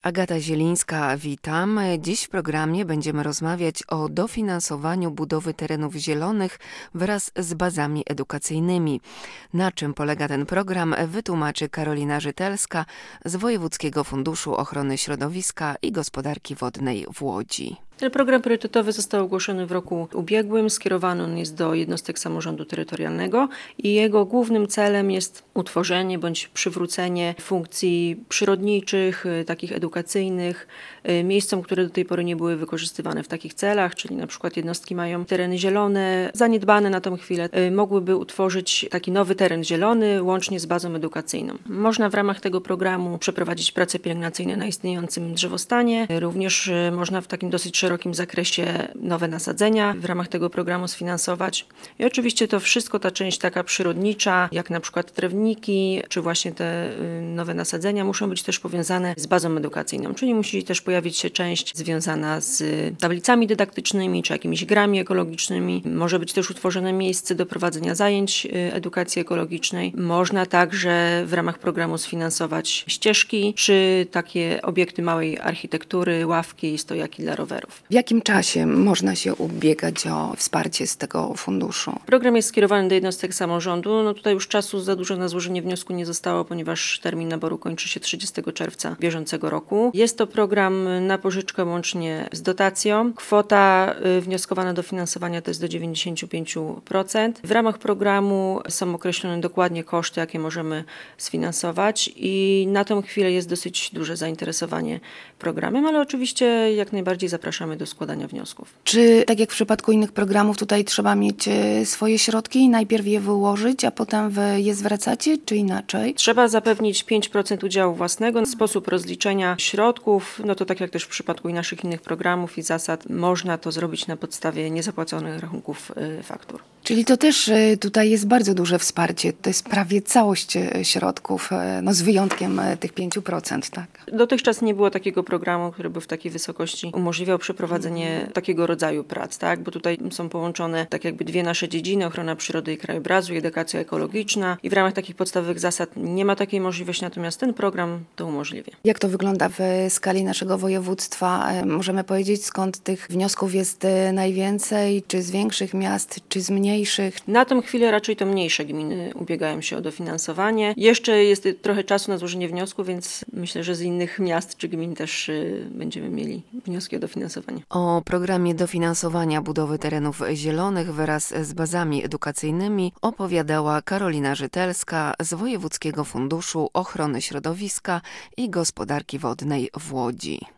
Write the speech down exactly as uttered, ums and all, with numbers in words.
Agata Zielińska, witam. Dziś w programie będziemy rozmawiać o dofinansowaniu budowy terenów zielonych wraz z bazami edukacyjnymi. Na czym polega ten program, wytłumaczy Karolina Żytelska z Wojewódzkiego Funduszu Ochrony Środowiska i Gospodarki Wodnej w Łodzi. Ten program priorytetowy został ogłoszony w roku ubiegłym, skierowany on jest do jednostek samorządu terytorialnego i jego głównym celem jest utworzenie bądź przywrócenie funkcji przyrodniczych, takich edukacyjnych, miejscom, które do tej pory nie były wykorzystywane w takich celach, czyli na przykład jednostki mają tereny zielone, zaniedbane na tą chwilę, mogłyby utworzyć taki nowy teren zielony łącznie z bazą edukacyjną. Można w ramach tego programu przeprowadzić prace pielęgnacyjne na istniejącym drzewostanie, również można w takim dosyć szerokim zakresie nowe nasadzenia w ramach tego programu sfinansować. I oczywiście to wszystko, ta część taka przyrodnicza, jak na przykład drewniki, czy właśnie te nowe nasadzenia muszą być też powiązane z bazą edukacyjną, czyli musi też pojawić się część związana z tablicami dydaktycznymi, czy jakimiś grami ekologicznymi. Może być też utworzone miejsce do prowadzenia zajęć edukacji ekologicznej. Można także w ramach programu sfinansować ścieżki, czy takie obiekty małej architektury, ławki i stojaki dla rowerów. W jakim czasie można się ubiegać o wsparcie z tego funduszu? Program jest skierowany do jednostek samorządu. No tutaj już czasu za dużo na złożenie wniosku nie zostało, ponieważ termin naboru kończy się trzydziestego czerwca bieżącego roku. Jest to program na pożyczkę łącznie z dotacją. Kwota wnioskowana do finansowania to jest do dziewięćdziesiąt pięć procent. W ramach programu są określone dokładnie koszty, jakie możemy sfinansować i na tę chwilę jest dosyć duże zainteresowanie programem, ale oczywiście jak najbardziej zapraszamy do składania wniosków. Czy tak jak w przypadku innych programów tutaj trzeba mieć swoje środki i najpierw je wyłożyć, a potem wy je zwracacie, czy inaczej? Trzeba zapewnić pięć procent udziału własnego. Sposób rozliczenia środków, no to tak jak też w przypadku i naszych innych programów i zasad, można to zrobić na podstawie niezapłaconych rachunków faktur. Czyli to też tutaj jest bardzo duże wsparcie. To jest prawie całość środków, no z wyjątkiem tych pięciu procent, tak? Dotychczas nie było takiego programu, który by w takiej wysokości umożliwiał przeprowadzenie takiego rodzaju prac, tak? Bo tutaj są połączone tak jakby dwie nasze dziedziny, ochrona przyrody i krajobrazu i edukacja ekologiczna i w ramach takich podstawowych zasad nie ma takiej możliwości, natomiast ten program to umożliwia. Jak to wygląda w skali naszego województwa? Możemy powiedzieć, skąd tych wniosków jest najwięcej? Czy z większych miast, czy z mniejszych? Na tę chwilę raczej to mniejsze gminy ubiegają się o dofinansowanie. Jeszcze jest trochę czasu na złożenie wniosku, więc myślę, że z innych miast czy gmin też będziemy mieli wnioski o dofinansowanie. O programie dofinansowania budowy terenów zielonych wraz z bazami edukacyjnymi opowiadała Karolina Żytelska z Wojewódzkiego Funduszu Ochrony Środowiska i Gospodarki Wodnej w Łodzi.